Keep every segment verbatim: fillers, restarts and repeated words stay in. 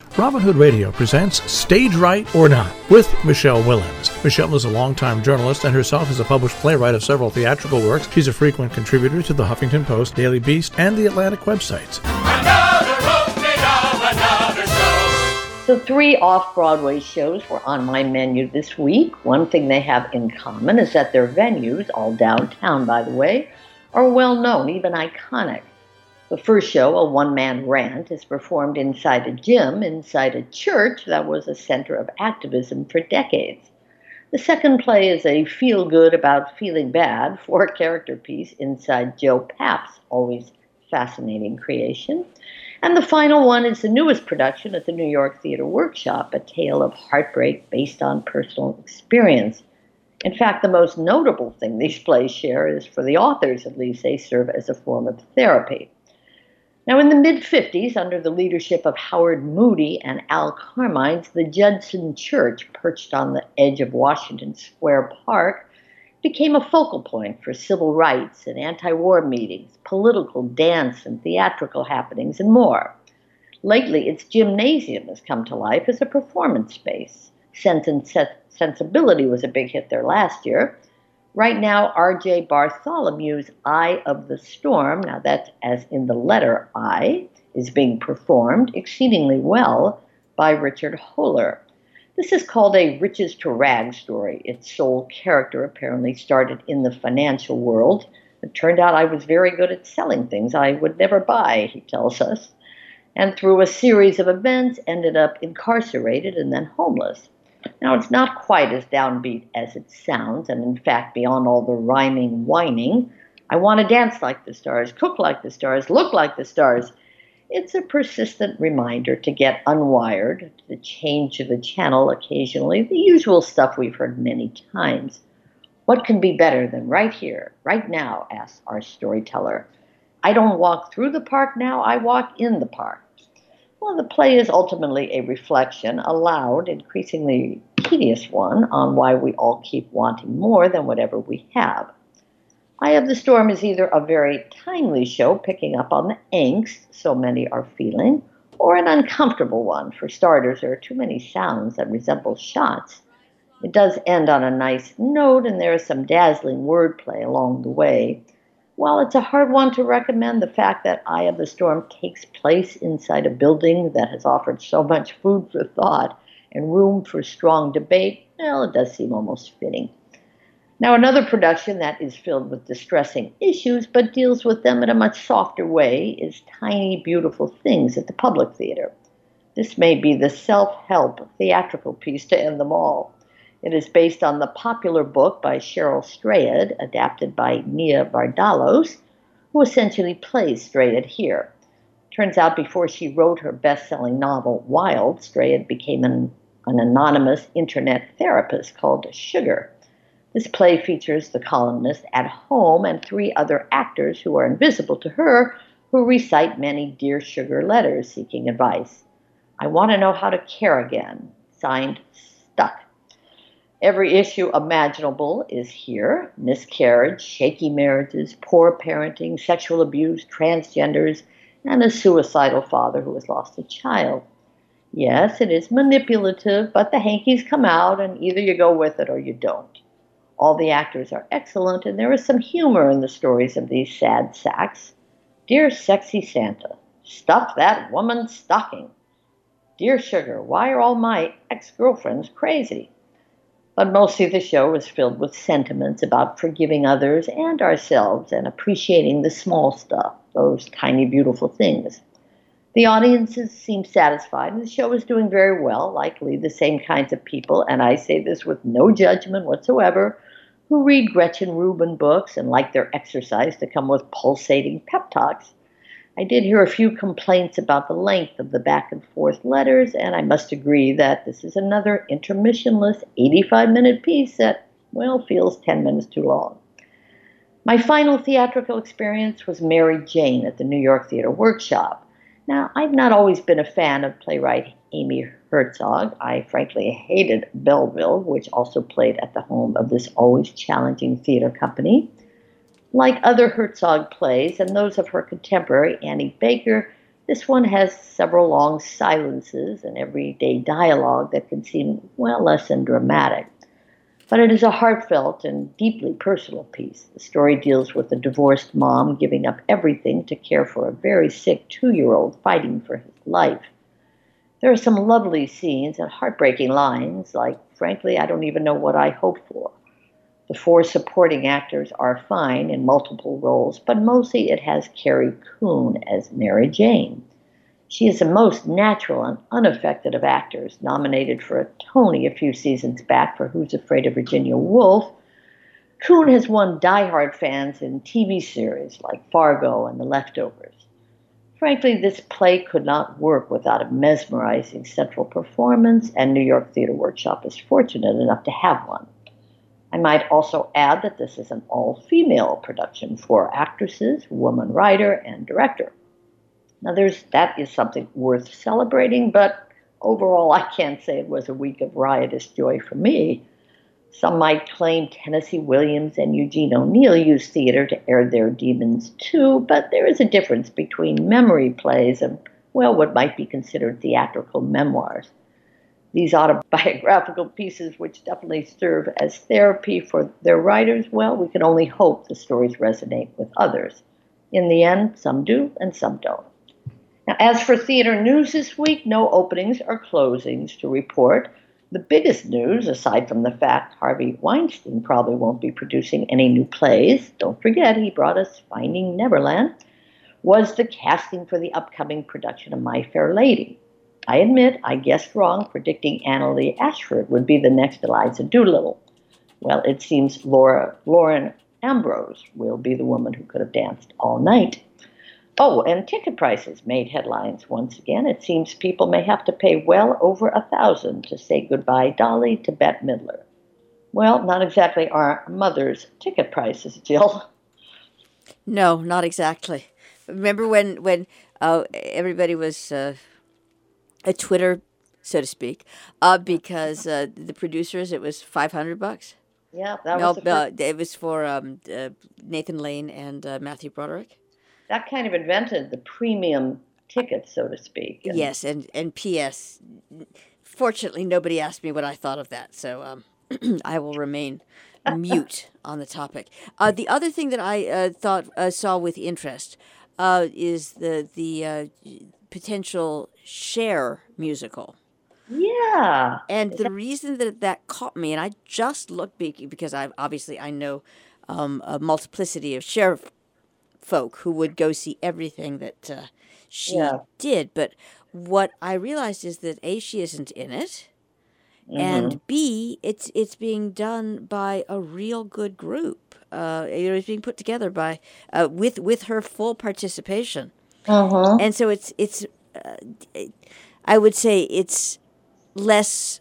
Robin Hood Radio presents Stage Right or Not with Michelle Willens. Michelle is a longtime journalist and herself is a published playwright of several theatrical works. She's a frequent contributor to the Huffington Post, Daily Beast, and the Atlantic websites. Another opening of another show. So three off-Broadway shows were on my menu this week. One thing they have in common is that their venues, all downtown by the way, are well-known, even iconic. The first show, a one-man rant, is performed inside a gym, inside a church that was a center of activism for decades. The second play is a feel-good about feeling bad, four-character piece inside Joe Papp's always fascinating creation. And the final one is the newest production at the New York Theater Workshop, a tale of heartbreak based on personal experience. In fact, the most notable thing these plays share is, for the authors at least, they serve as a form of therapy. Now, in the mid-fifties, under the leadership of Howard Moody and Al Carmines, the Judson Church, perched on the edge of Washington Square Park, became a focal point for civil rights and anti-war meetings, political dance and theatrical happenings, and more. Lately, its gymnasium has come to life as a performance space. Sense and Sensibility was a big hit there last year. Right now, R J Bartholomew's Eye of the Storm, now that's as in the letter I, is being performed exceedingly well by Richard Holler. This is called a riches to rags story. Its sole character apparently started in the financial world. It turned out I was very good at selling things I would never buy, he tells us, and through a series of events ended up incarcerated and then homeless. Now, it's not quite as downbeat as it sounds, and in fact, beyond all the rhyming whining, I want to dance like the stars, cook like the stars, look like the stars. It's a persistent reminder to get unwired, to change the channel occasionally, the usual stuff we've heard many times. What can be better than right here, right now, asks our storyteller. I don't walk through the park now, I walk in the park. Well, the play is ultimately a reflection, a loud, increasingly tedious one, on why we all keep wanting more than whatever we have. Eye of the Storm is either a very timely show, picking up on the angst so many are feeling, or an uncomfortable one. For starters, there are too many sounds that resemble shots. It does end on a nice note, and there is some dazzling wordplay along the way. While it's a hard one to recommend, the fact that Eye of the Storm takes place inside a building that has offered so much food for thought and room for strong debate, well, it does seem almost fitting. Now, another production that is filled with distressing issues but deals with them in a much softer way is Tiny Beautiful Things at the Public Theater. This may be the self-help theatrical piece to end them all. It is based on the popular book by Cheryl Strayed, adapted by Nia Vardalos, who essentially plays Strayed here. Turns out before she wrote her best-selling novel, Wild, Strayed became an, an anonymous internet therapist called Sugar. This play features the columnist at home and three other actors who are invisible to her, who recite many Dear Sugar letters seeking advice. I want to know how to care again. Signed, Stuck. Every issue imaginable is here: miscarriage, shaky marriages, poor parenting, sexual abuse, transgenders, and a suicidal father who has lost a child. Yes, it is manipulative, but the hankies come out, and either you go with it or you don't. All the actors are excellent, and there is some humor in the stories of these sad sacks. Dear Sexy Santa, stuff that woman's stocking. Dear Sugar, why are all my ex-girlfriends crazy? But mostly the show is filled with sentiments about forgiving others and ourselves and appreciating the small stuff, those tiny beautiful things. The audiences seem satisfied, and the show is doing very well, likely the same kinds of people, and I say this with no judgment whatsoever, who read Gretchen Rubin books and like their exercise to come with pulsating pep talks. I did hear a few complaints about the length of the back and forth letters, and I must agree that this is another intermissionless eighty-five minute piece that, well, feels ten minutes too long. My final theatrical experience was Mary Jane at the New York Theater Workshop. Now, I've not always been a fan of playwright Amy Herzog. I frankly hated Belleville, which also played at the home of this always challenging theater company. Like other Herzog plays and those of her contemporary Annie Baker, This one has several long silences and everyday dialogue that can seem, well, less than dramatic. But it is a heartfelt and deeply personal piece. The story deals with a divorced mom giving up everything to care for a very sick two-year-old fighting for his life. There are some lovely scenes and heartbreaking lines, like, frankly, I don't even know what I hope for. The four supporting actors are fine in multiple roles, but mostly it has Carrie Coon as Mary Jane. She is the most natural and unaffected of actors, nominated for a Tony a few seasons back for Who's Afraid of Virginia Woolf. Coon has won diehard fans in T V series like Fargo and The Leftovers. Frankly, this play could not work without a mesmerizing central performance, and New York Theater Workshop is fortunate enough to have one. I might also add that this is an all-female production, four actresses, woman writer, and director. Now, there's, that is something worth celebrating, but overall, I can't say it was a week of riotous joy for me. Some might claim Tennessee Williams and Eugene O'Neill used theater to air their demons too, but there is a difference between memory plays and, well, what might be considered theatrical memoirs. These autobiographical pieces, which definitely serve as therapy for their writers, well, we can only hope the stories resonate with others. In the end, some do and some don't. Now, as for theater news this week, no openings or closings to report. The biggest news, aside from the fact Harvey Weinstein probably won't be producing any new plays, don't forget he brought us Finding Neverland, was the casting for the upcoming production of My Fair Lady. I admit I guessed wrong, predicting Annalee Ashford would be the next Eliza Doolittle. Well, it seems Laura Lauren Ambrose will be the woman who could have danced all night. Oh, and ticket prices made headlines once again. It seems people may have to pay well over a thousand to say goodbye, Dolly, to Bette Midler. Well, not exactly our mother's ticket prices, Jill. No, not exactly. Remember when when uh, everybody was uh, a Twitter, so to speak, uh, because uh, the producers, it was five hundred bucks. Yeah, that no, was the uh, it was for um, uh, Nathan Lane and uh, Matthew Broderick. That kind of invented the premium ticket, so to speak. And yes, and, and P S Fortunately, nobody asked me what I thought of that, so um, I will remain mute on the topic. Uh, the other thing that I uh, thought uh, saw with interest uh, is the the uh, potential Cher musical. Yeah. And the reason that that caught me, and I just looked because I obviously I know um, a multiplicity of Cher folk who would go see everything that uh, she yeah. did. But what I realized is that A, she isn't in it, mm-hmm. and B, it's it's being done by a real good group. Uh, it's being put together by uh, with with her full participation, uh-huh. and so it's it's. Uh, it, I would say it's less.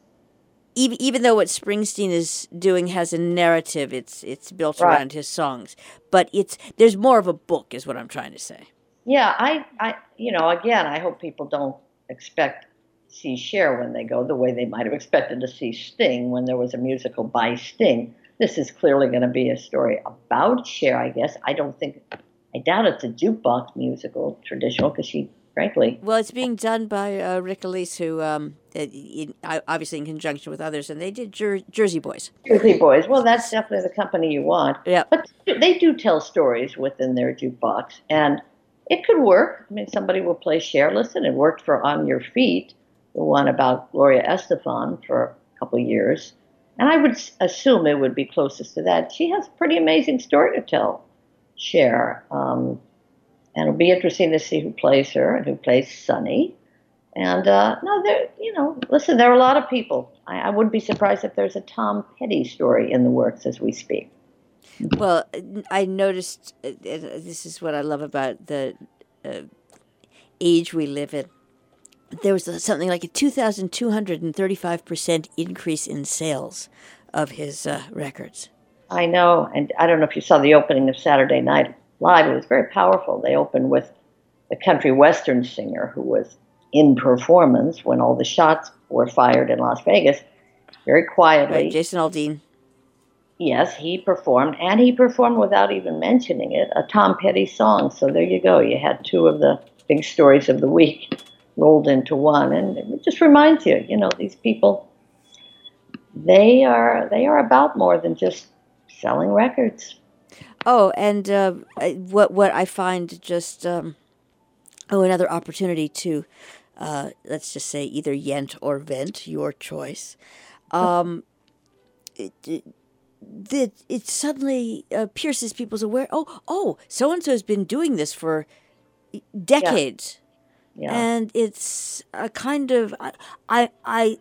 Even even though what Springsteen is doing has a narrative, it's it's built right. around his songs, but it's there's more of a book, is what I'm trying to say. Yeah, I, I you know, again, I hope people don't expect to see Cher when they go the way they might have expected to see Sting when there was a musical by Sting. This is clearly going to be a story about Cher, I guess. I don't think, I doubt it's a jukebox musical, traditional, because she. Frankly. Well, it's being done by uh, Rick Elise, who, um, in, obviously in conjunction with others, and they did Jer- Jersey Boys. Jersey Boys. Well, that's definitely the company you want. Yeah. But they do tell stories within their jukebox, and it could work. I mean, somebody will play Cher. Listen, it worked for On Your Feet, the one about Gloria Estefan for a couple of years. And I would assume it would be closest to that. She has a pretty amazing story to tell, Cher. Um, And it'll be interesting to see who plays her and who plays Sunny. And, uh, no, there, you know, listen, there are a lot of people. I, I wouldn't be surprised if there's a Tom Petty story in the works as we speak. Well, I noticed, uh, this is what I love about the uh, age we live in. There was something like a two thousand two hundred thirty-five percent increase in sales of his uh, records. I know. And I don't know if you saw the opening of Saturday Night Live. It was very powerful. They opened with the country western singer who was in performance when all the shots were fired in Las Vegas, very quietly. Right, Jason Aldean. Yes, he performed, and he performed without even mentioning it, a Tom Petty song. So there you go. You had two of the big stories of the week rolled into one. And it just reminds you, you know, these people, they are they are about more than just selling records. Oh, and uh, I- what what I find just um, oh another opportunity to uh, let's just say either yent or vent, your choice. Um, it, it, that it suddenly uh, pierces people's aware. Oh, oh, so and so has been doing this for decades, Yeah. and it's a kind of I I. I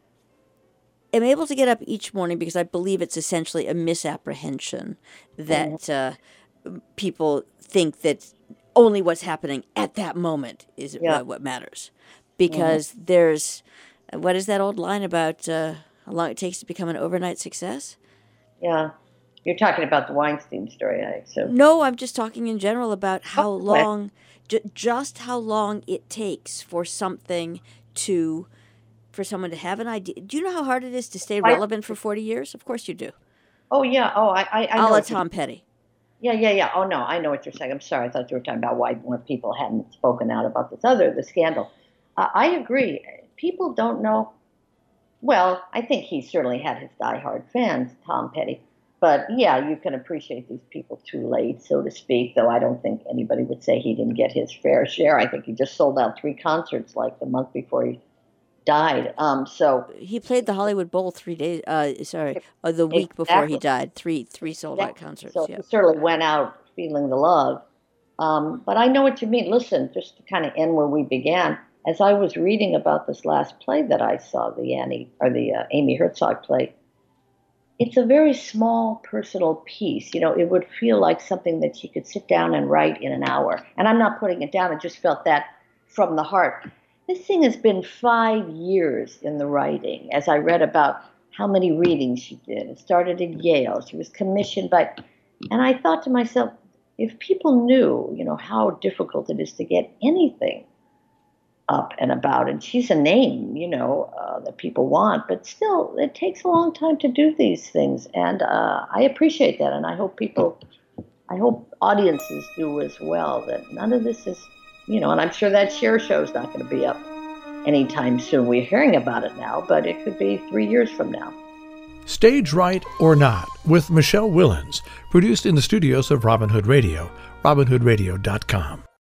am able to get up each morning because I believe it's essentially a misapprehension that uh, people think that only what's happening at that moment is Yeah. what, what matters. Because there's, what is that old line about uh, how long it takes to become an overnight success? Yeah. You're talking about the Weinstein story, I assume. No, I'm just talking in general about how Oh, okay. long, ju- just how long it takes for something to, for someone to have an idea. Do you know how hard it is to stay I- relevant for forty years? Of course you do. Oh, yeah. Oh, I, I, I A know. la what you- Tom Petty. Yeah, yeah, yeah. Oh, no, I know what you're saying. I'm sorry. I thought you were talking about why more people hadn't spoken out about this other, the scandal. Uh, I agree. People don't know. Well, I think he certainly had his diehard fans, Tom Petty. But yeah, you can appreciate these people too late, so to speak, though I don't think anybody would say he didn't get his fair share. I think he just sold out three concerts like the month before he died. Um, so He played the Hollywood Bowl three days. Uh, sorry, uh, the week before he Exactly. died. Three three sold out Exactly. concerts. So Yeah. he certainly went out feeling the love. Um, but I know what you mean. Listen, just to kind of end where we began, as I was reading about this last play that I saw, the Annie or the uh, Amy Herzog play, it's a very small personal piece. You know, it would feel like something that she could sit down and write in an hour. And I'm not putting it down. I just felt that from the heart. This thing has been five years in the writing, as I read about how many readings she did. It started at Yale. She was commissioned by, and I thought to myself, if people knew, you know, how difficult it is to get anything up and about, and she's a name, you know, uh, that people want, but still, it takes a long time to do these things, and uh, I appreciate that, and I hope people, I hope audiences do as well, that none of this is, you know, and I'm sure that Cher show's not going to be up anytime soon. We're hearing about it now, but it could be three years from now. Stage Right or Not with Michelle Willens, produced in the studios of Robin Hood Radio, robin hood radio dot com.